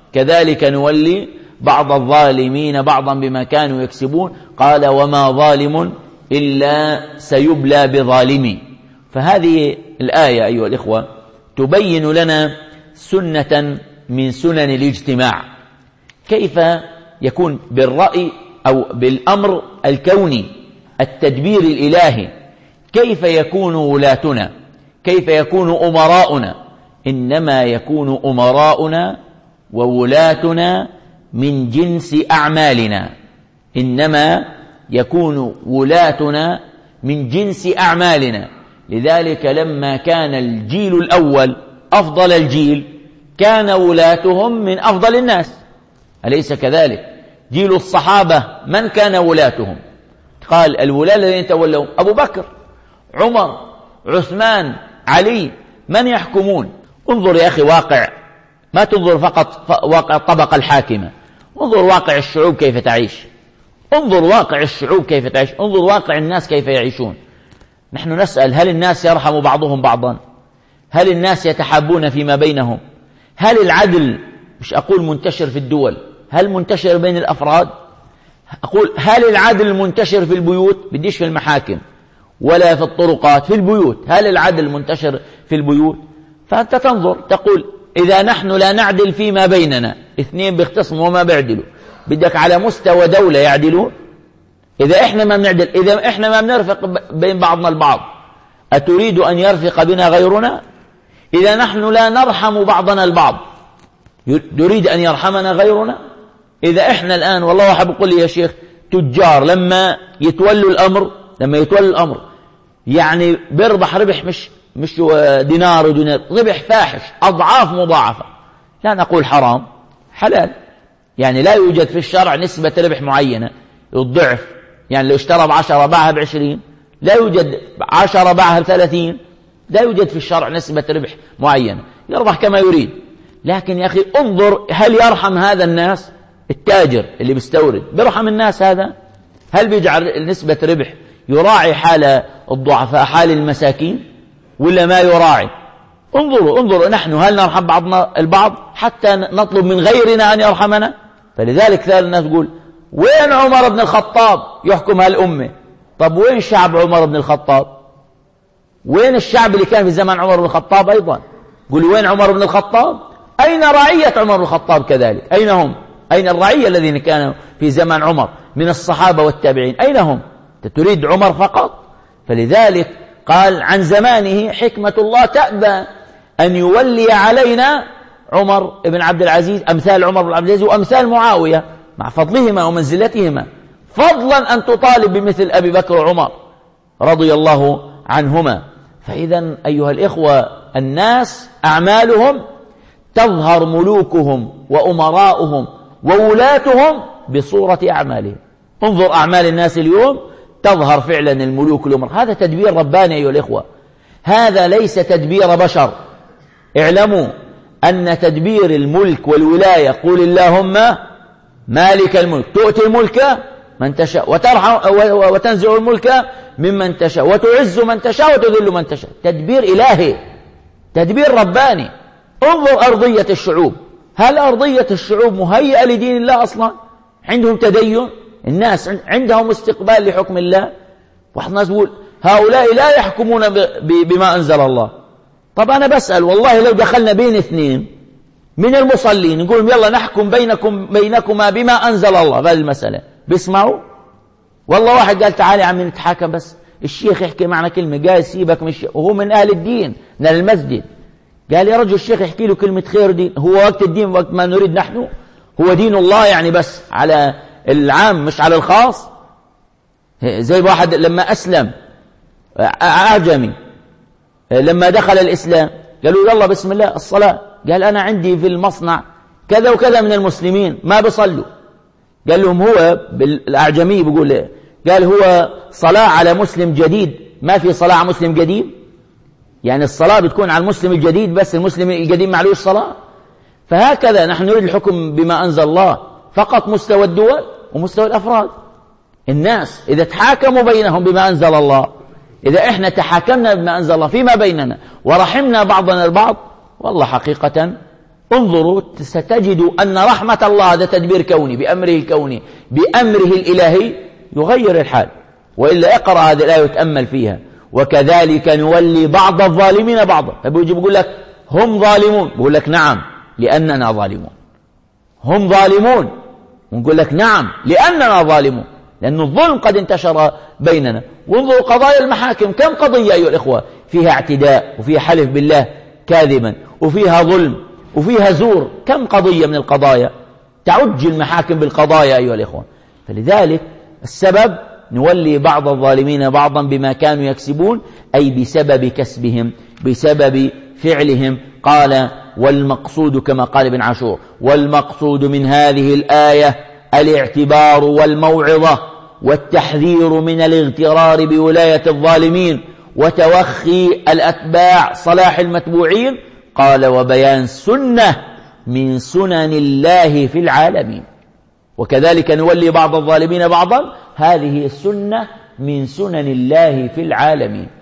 كذلك نولي بعض الظالمين بعضا بما كانوا يكسبون. قال وما ظالم إلا سيبلى بظالمي. فهذه الآية أيها الإخوة تبين لنا سنة من سنن الاجتماع، كيف يكون بالرأي أو بالأمر الكوني التدبير الإلهي، كيف يكون ولاتنا، كيف يكون أمراؤنا. إنما يكون أمراؤنا وولاتنا من جنس أعمالنا، إنما يكون ولاتنا من جنس أعمالنا. لذلك لما كان الجيل الأول أفضل الجيل كان ولاتهم من أفضل الناس، أليس كذلك؟ جيل الصحابة من كان ولاتهم؟ قال الولاة الذين تولوا أبو بكر، عمر، عثمان، علي، من يحكمون؟ انظر يا أخي واقع، ما تنظر فقط واقع الطبقة الحاكمة، انظر واقع الشعوب كيف تعيش، انظر واقع الشعوب كيف تعيش، انظر واقع الناس كيف يعيشون. نحن نسأل هل الناس يرحم بعضهم بعضا؟ هل الناس يتحابون فيما بينهم؟ هل العدل مش أقول منتشر في الدول، هل منتشر بين الأفراد؟ أقول هل العدل منتشر في البيوت؟ بديش في المحاكم ولا في الطرقات، في البيوت هل العدل منتشر في البيوت؟ فأنت تنظر تقول إذا نحن لا نعدل فيما بيننا، اثنين بيختصموا وما بيعدلوا، بدك على مستوى دولة يعدلوا؟ إذا إحنا ما بنعدل، إذا إحنا ما بنرفق بين بعضنا البعض، أتريد أن يرفق بنا غيرنا؟ إذا نحن لا نرحم بعضنا البعض، يريد أن يرحمنا غيرنا؟ إذا إحنا الآن والله واحد بيقول لي يا شيخ تجار لما يتولوا الأمر يعني بيربح ربح مش دينار ودينار، ربح فاحش أضعاف مضاعفة. لا نقول حرام، حلال، يعني لا يوجد في الشرع نسبة ربح معينة الضعف، يعني لو اشترى ب10 باعها ب20، لا يوجد 10 باعها ب30، لا يوجد في الشرع نسبة ربح معينة، يربح كما يريد. لكن يا أخي انظر هل يرحم هذا الناس؟ التاجر اللي بيستورد بيرحم الناس هذا؟ هل بيجعل نسبة ربح يراعي حال الضعفاء حال المساكين ولا ما يراعي؟ انظروا نحن هل نرحم بعضنا البعض حتى نطلب من غيرنا أن يرحمنا؟ فلذلك ثالث الناس تقول وين عمر بن الخطاب يحكم هالأمة؟ طب وين شعب عمر بن الخطاب؟ وين الشعب اللي كان في زمان عمر بن الخطاب أيضا؟ قولوا وين عمر بن الخطاب؟ أين رعية عمر بن الخطاب كذلك؟ أين هم؟ أين الرعية الذين كانوا في زمان عمر من الصحابة والتابعين؟ أين هم؟ تريد عمر فقط؟ فلذلك قال عن زمانه حكمة الله تأبى أن يولي علينا عمر بن عبد العزيز، أمثال عمر بن عبد العزيز وأمثال معاوية مع فضلهما ومنزلتهما، فضلا أن تطالب بمثل أبي بكر وعمر رضي الله عنهما. فإذا أيها الإخوة الناس أعمالهم تظهر ملوكهم وأمراؤهم وولاتهم بصورة أعمالهم. انظر أعمال الناس اليوم تظهر فعلا الملوك والأمراء. هذا تدبير رباني أيها الإخوة، هذا ليس تدبير بشر. اعلموا أن تدبير الملك والولاية قول اللهم مالك الملك تؤتي الملك من تشاء وتنزع الملك ممن تشاء وتعز من تشاء وتذل من تشاء. تدبير إلهي، تدبير رباني. انظر أرضية الشعوب، هل أرضية الشعوب مهيئة لدين الله أصلا؟ عندهم تدين، الناس عندهم استقبال لحكم الله. واحد ناس يقول هؤلاء لا يحكمون بما أنزل الله. طب أنا بسأل والله لو دخلنا بين اثنين من المصلين نقول يلا نحكم بينكما بما أنزل الله بهذه المسألة، بيسمعوا؟ والله واحد قال تعالى يا عم نتحاكم، بس الشيخ يحكي معنا كلمة، قال سيبك من الشيخ وهو من أهل الدين من المسجد، قال يا رجل الشيخ يحكي له كلمة خير دين، هو وقت الدين وقت ما نريد نحن، هو دين الله يعني بس على العام مش على الخاص. زي واحد لما أسلم أعجمي لما دخل الإسلام قالوا يلا بسم الله الصلاة، قال أنا عندي في المصنع كذا وكذا من المسلمين ما بيصلوا. قال لهم هو بالأعجمي بيقول قال هو صلاة على مسلم جديد، ما في صلاة على مسلم جديد، يعني الصلاة بتكون على المسلم الجديد بس المسلم القديم معلوش صلاة. فهكذا نحن نريد الحكم بما أنزل الله فقط مستوى الدول ومستوى الأفراد. الناس إذا تحاكموا بينهم بما أنزل الله، إذا إحنا تحاكمنا بما أنزل الله فيما بيننا ورحمنا بعضنا البعض، والله حقيقة انظروا ستجدوا أن رحمة الله هذا تدبير كوني بأمره الكوني بأمره الإلهي يغير الحال. وإلا اقرأ هذه الآية وتأمل فيها. وكذلك نولي بعض الظالمين بعضا. فبيجي بيقول لك هم ظالمون، بيقول لك نعم لأننا ظالمون. هم ظالمون، ونقول لك نعم لأننا ظالمون، لأن الظلم قد انتشر بيننا. وانظروا قضايا المحاكم، كم قضية أيها الإخوة فيها اعتداء وفيها حلف بالله كاذبا وفيها ظلم وفيها زور، كم قضية من القضايا تعج المحاكم بالقضايا أيها الإخوة. فلذلك السبب نولي بعض الظالمين بعضا بما كانوا يكسبون، أي بسبب كسبهم بسبب فعلهم. قال والمقصود كما قال ابن عاشور والمقصود من هذه الآية الاعتبار والموعظة والتحذير من الاغترار بولاية الظالمين وتوخي الأتباع صلاح المتبوعين. قال وبيان سنة من سنن الله في العالمين. وكذلك نولي بعض الظالمين بعضا، هذه السنة من سنن الله في العالمين.